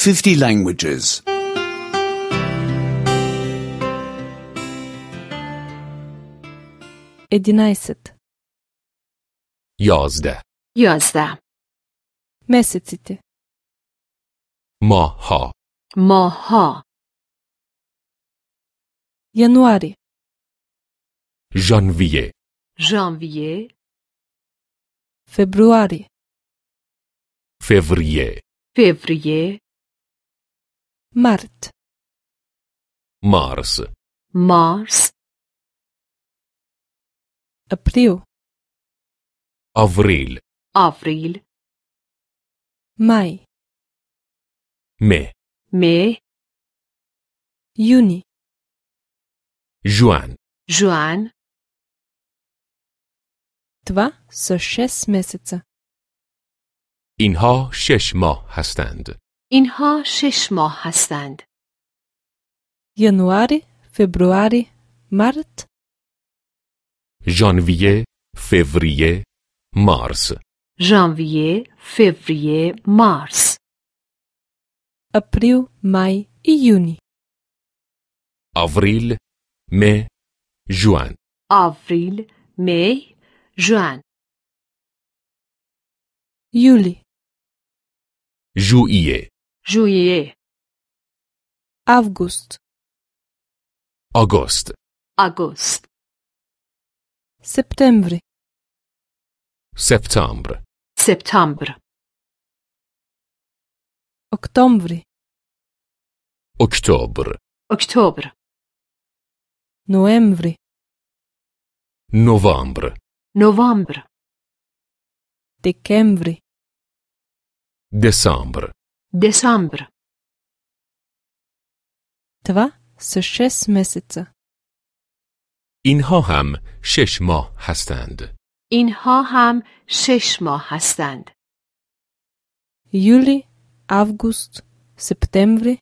50 languages. 11. 11. 11. Месеците. ماهها. ماهها. Януари. ژانویه. ژانویه. Февруари. فوریه. فوریه. Март. مارس. مارس. Април. آوریل. آوریل. Май. مه. مه. Юни. جوان. جوان. Това са 6 месеца. اینها 6 ماه هستند. اینها 6 ماه هستند. Януари, февруари, март. ژانویه، فوریه، مارس. ژانویه، فوریه، مارس. Април, май и юни. آوریل، مه، جوان. آوریل، می، جوان. Юли. ژوئیه. ژوئیه. Август. آگوست. آگوست. Септември. سپتامبر. سپتامبر. Октомври. اکتبر. اکتبر. Ноември. نوامبر. نوامبر. Декември. دسامبر. دسامبر. Това са 6 месеца. اینها هم 6 ماه هستند. اینها هم 6 ماه هستند. Юли, август, септември.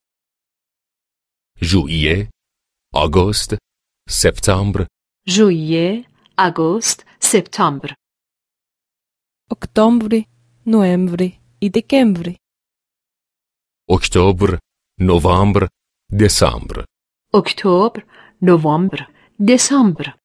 ژوئیه، آگوست، سپتامبر. ژوئیه، آگوست، سپتامبر. Октомври, ноември и декември. اکتبر، نوامبر، دسامبر. اکتبر، نوامبر، دسامبر.